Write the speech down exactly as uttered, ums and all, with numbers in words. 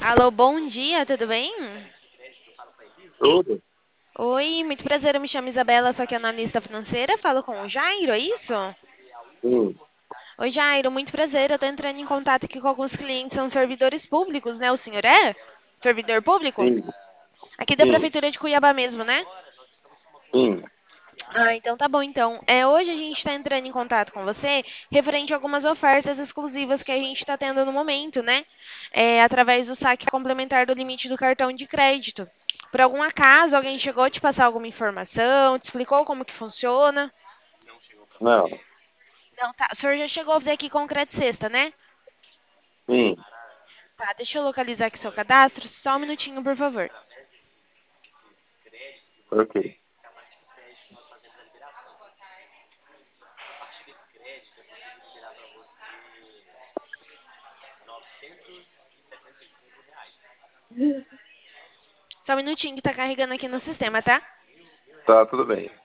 Alô, bom dia, tudo bem? Tudo? Oi, muito prazer, eu me chamo Isabela, sou aqui analista financeira, falo com o Jairo, é isso? Sim, Oi, Jairo, muito prazer, eu tô entrando em contato aqui com alguns clientes, são servidores públicos, né? O senhor é? Servidor público? sim, Aqui da sim, Prefeitura de Cuiabá mesmo, né? sim. Ah, então tá bom, então. É, hoje a gente está entrando em contato com você referente a algumas ofertas exclusivas que a gente está tendo no momento, né? É, através do saque complementar do limite do cartão de crédito. Por algum acaso, alguém chegou a te passar alguma informação, te explicou como que funciona? Não, Não, tá. O senhor já chegou a fazer aqui concreto sexta, né? sim, Tá, deixa eu localizar aqui seu cadastro. Só um minutinho, por favor. ok. Só um minutinho que tá carregando aqui no sistema, tá? Tá, tudo bem.